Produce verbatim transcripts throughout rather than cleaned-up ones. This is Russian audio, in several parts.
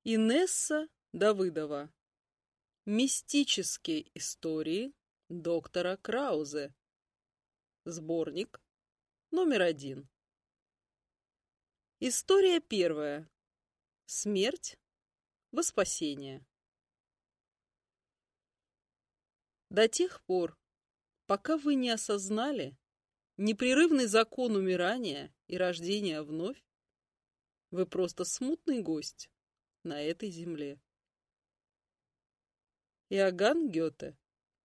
Инесса Давыдова. Мистические истории доктора Краузе. Сборник номер один. История первая. Смерть во спасение. До тех пор, пока вы не осознали непрерывный закон умирания и рождения вновь, вы просто смутный гость на этой земле. Иоганн Гёте.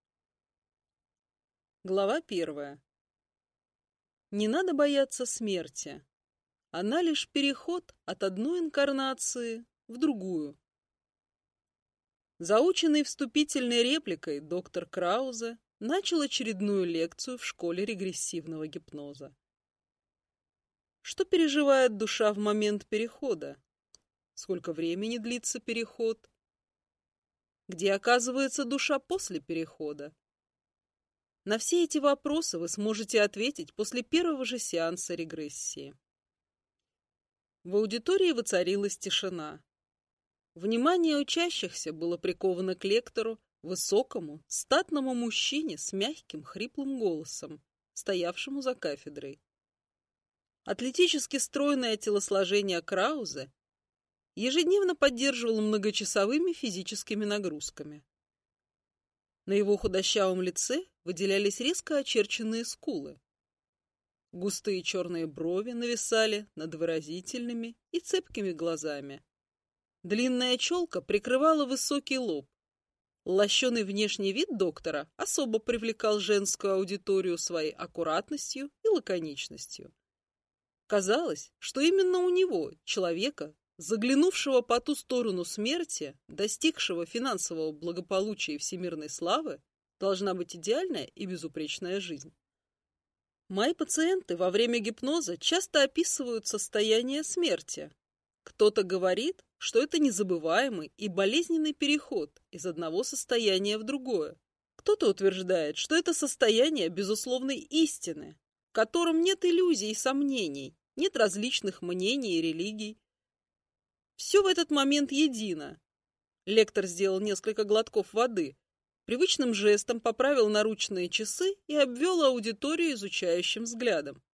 Глава первая. Не надо бояться смерти. Она лишь переход от одной инкарнации в другую. Заученный вступительной репликой доктор Краузе начал очередную лекцию в школе регрессивного гипноза. Что переживает душа в момент перехода? Сколько времени длится переход? Где оказывается душа после перехода? На все эти вопросы вы сможете ответить после первого же сеанса регрессии. В аудитории воцарилась тишина. Внимание учащихся было приковано к лектору, высокому, статному мужчине с мягким, хриплым голосом, стоявшему за кафедрой. Атлетически стройное телосложение Краузе ежедневно поддерживало многочасовыми физическими нагрузками. На его худощавом лице выделялись резко очерченные скулы. Густые черные брови нависали над выразительными и цепкими глазами. Длинная челка прикрывала высокий лоб. Лощеный внешний вид доктора особо привлекал женскую аудиторию своей аккуратностью и лаконичностью. Казалось, что именно у него, человека, заглянувшего по ту сторону смерти, достигшего финансового благополучия и всемирной славы, должна быть идеальная и безупречная жизнь. Мои пациенты во время гипноза часто описывают состояние смерти. Кто-то говорит, что это незабываемый и болезненный переход из одного состояния в другое. Кто-то утверждает, что это состояние безусловной истины, в котором нет иллюзий и сомнений, нет различных мнений и религий. Все в этот момент едино. Лектор сделал несколько глотков воды, привычным жестом поправил наручные часы и обвел аудиторию изучающим взглядом.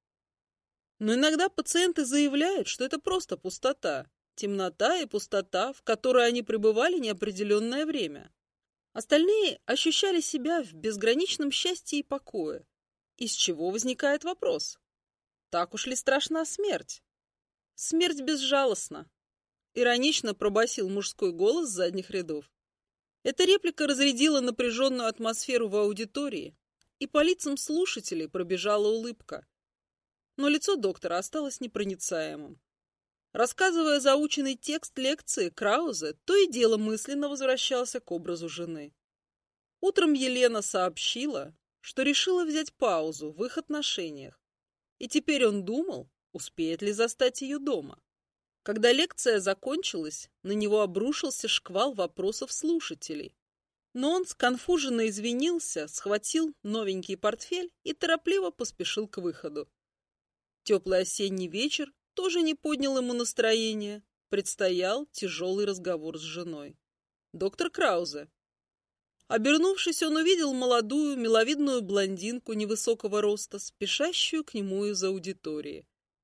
Но иногда пациенты заявляют, что это просто пустота, темнота и пустота, в которой они пребывали неопределенное время. Остальные ощущали себя в безграничном счастье и покое. Из чего возникает вопрос? Так уж ли страшна смерть? Смерть безжалостна. Иронично пробасил мужской голос с задних рядов. Эта реплика разрядила напряженную атмосферу в аудитории, и по лицам слушателей пробежала улыбка. Но лицо доктора осталось непроницаемым. Рассказывая заученный текст лекции, Краузе то и дело мысленно возвращался к образу жены. Утром Елена сообщила, что решила взять паузу в их отношениях, и теперь он думал, успеет ли застать ее дома. Когда лекция закончилась, на него обрушился шквал вопросов слушателей. Но он сконфуженно извинился, схватил новенький портфель и торопливо поспешил к выходу. Теплый осенний вечер тоже не поднял ему настроение. Предстоял тяжелый разговор с женой. Доктор Краузе. Обернувшись, он увидел молодую, миловидную блондинку невысокого роста, спешащую к нему из аудитории.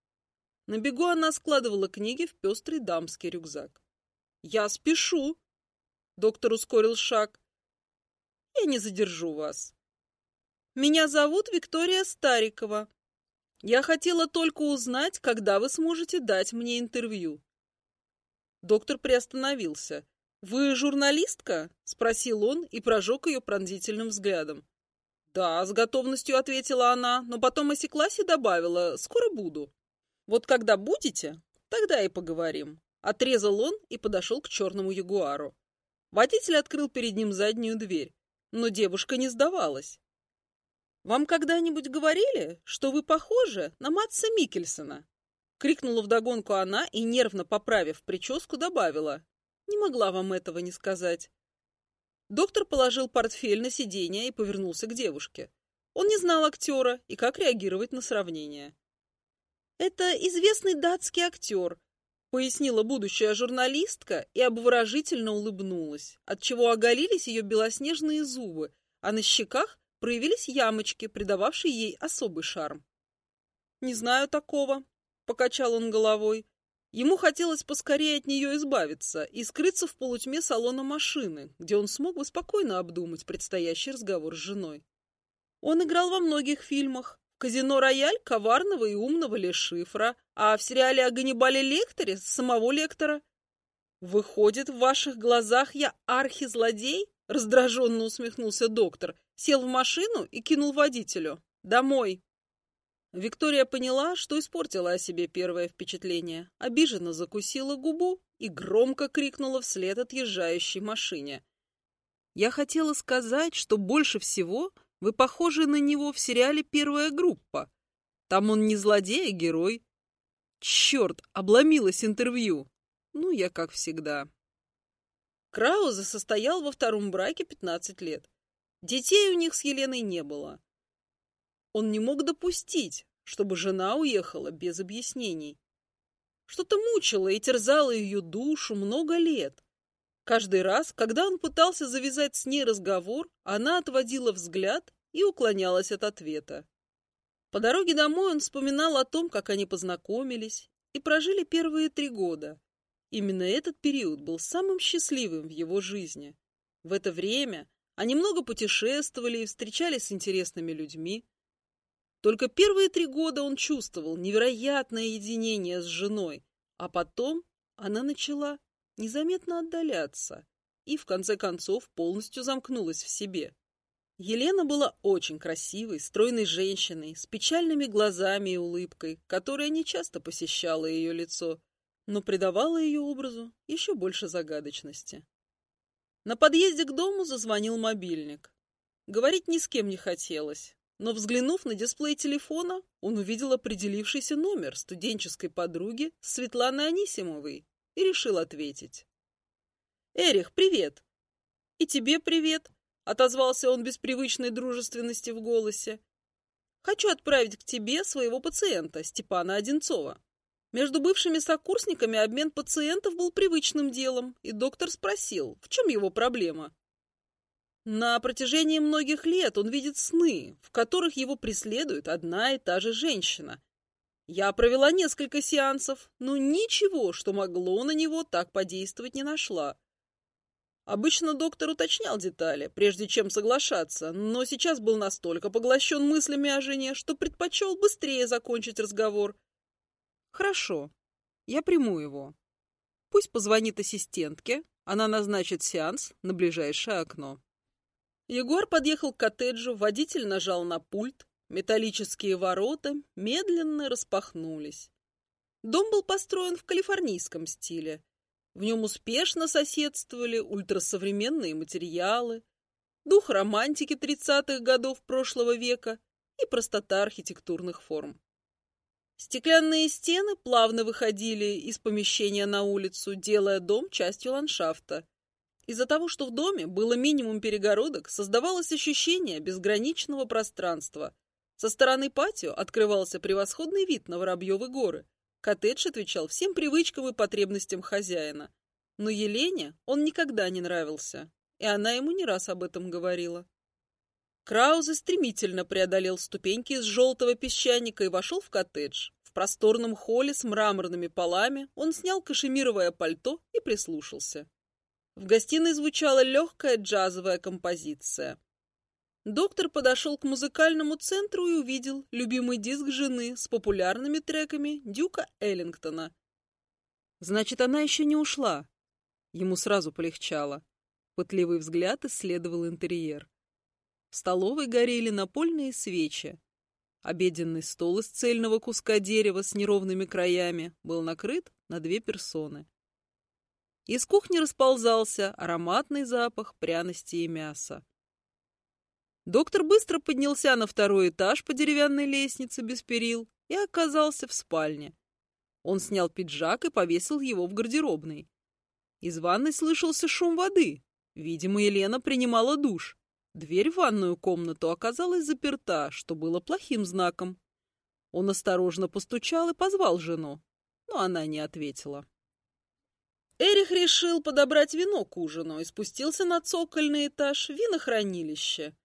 На бегу она складывала книги в пестрый дамский рюкзак. «Я спешу!» Доктор ускорил шаг. «Я не задержу вас. Меня зовут Виктория Старикова. Я хотела только узнать, когда вы сможете дать мне интервью». Доктор приостановился. «Вы журналистка?» — спросил он и прожег ее пронзительным взглядом. «Да», — с готовностью ответила она, но потом осеклась и добавила: «Скоро буду». «Вот когда будете, тогда и поговорим», — отрезал он и подошел к черному ягуару. Водитель открыл перед ним заднюю дверь, но девушка не сдавалась. «Вам когда-нибудь говорили, что вы похожи на Мадса Миккельсена?» — крикнула вдогонку она и, нервно поправив прическу, добавила: «Не могла вам этого не сказать». Доктор положил портфель на сиденье и повернулся к девушке. Он не знал актера и как реагировать на сравнение. «Это известный датский актер», пояснила будущая журналистка и обворожительно улыбнулась, отчего оголились ее белоснежные зубы, а на щеках проявились ямочки, придававшие ей особый шарм. «Не знаю такого», — покачал он головой. Ему хотелось поскорее от нее избавиться и скрыться в полутьме салона машины, где он смог бы спокойно обдумать предстоящий разговор с женой. Он играл во многих фильмах. В «Казино Рояль» коварного и умного Ле Шифра, а в сериале о Ганнибале Лектере самого Лектора. «Выходит, в ваших глазах я архизлодей?» — раздраженно усмехнулся доктор, сел в машину и кинул водителю. «Домой!» Виктория поняла, что испортила о себе первое впечатление, обиженно закусила губу и громко крикнула вслед отъезжающей машине. «Я хотела сказать, что больше всего вы похожи на него в сериале «Первая группа». Там он не злодей, а герой. Черт, обломилось интервью. Ну, я как всегда». Краузе состоял во втором браке пятнадцать лет. Детей у них с Еленой не было. Он не мог допустить, чтобы жена уехала без объяснений. Что-то мучило и терзало ее душу много лет. Каждый раз, когда он пытался завязать с ней разговор, она отводила взгляд и уклонялась от ответа. По дороге домой он вспоминал о том, как они познакомились и прожили первые три года. Именно этот период был самым счастливым в его жизни. В это время они много путешествовали и встречались с интересными людьми. Только первые три года он чувствовал невероятное единение с женой, а потом она начала незаметно отдаляться и, в конце концов, полностью замкнулась в себе. Елена была очень красивой, стройной женщиной, с печальными глазами и улыбкой, которая нечасто посещала ее лицо, но придавала ее образу еще больше загадочности. На подъезде к дому зазвонил мобильник. Говорить ни с кем не хотелось. Но, взглянув на дисплей телефона, он увидел определившийся номер студенческой подруги Светланы Анисимовой и решил ответить. «Эрих, привет!» «И тебе привет!» — отозвался он без привычной дружественности в голосе. «Хочу отправить к тебе своего пациента, Степана Одинцова». Между бывшими сокурсниками обмен пациентов был привычным делом, и доктор спросил, в чем его проблема. На протяжении многих лет он видит сны, в которых его преследует одна и та же женщина. Я провела несколько сеансов, но ничего, что могло на него так подействовать, не нашла. Обычно доктор уточнял детали, прежде чем соглашаться, но сейчас был настолько поглощен мыслями о жене, что предпочел быстрее закончить разговор. «Хорошо, я приму его. Пусть позвонит ассистентке, она назначит сеанс на ближайшее окно». Егор подъехал к коттеджу, водитель нажал на пульт, металлические ворота медленно распахнулись. Дом был построен в калифорнийском стиле. В нем успешно соседствовали ультрасовременные материалы, дух романтики тридцатых годов прошлого века и простота архитектурных форм. Стеклянные стены плавно выходили из помещения на улицу, делая дом частью ландшафта. Из-за того, что в доме было минимум перегородок, создавалось ощущение безграничного пространства. Со стороны патио открывался превосходный вид на Воробьевы горы. Коттедж отвечал всем привычкам и потребностям хозяина. Но Елене он никогда не нравился, и она ему не раз об этом говорила. Краузе стремительно преодолел ступеньки из желтого песчаника и вошел в коттедж. В просторном холле с мраморными полами он снял кашемировое пальто и прислушался. В гостиной звучала легкая джазовая композиция. Доктор подошел к музыкальному центру и увидел любимый диск жены с популярными треками Дюка Эллингтона. Значит, она еще не ушла. Ему сразу полегчало. Пытливый взгляд исследовал интерьер. В столовой горели напольные свечи. Обеденный стол из цельного куска дерева с неровными краями был накрыт на две персоны. Из кухни расползался ароматный запах пряности и мяса. Доктор быстро поднялся на второй этаж по деревянной лестнице без перил и оказался в спальне. Он снял пиджак и повесил его в гардеробной. Из ванной слышался шум воды. Видимо, Елена принимала душ. Дверь в ванную комнату оказалась заперта, что было плохим знаком. Он осторожно постучал и позвал жену, но она не ответила. Эрих решил подобрать вино к ужину и спустился на цокольный этаж винохранилища.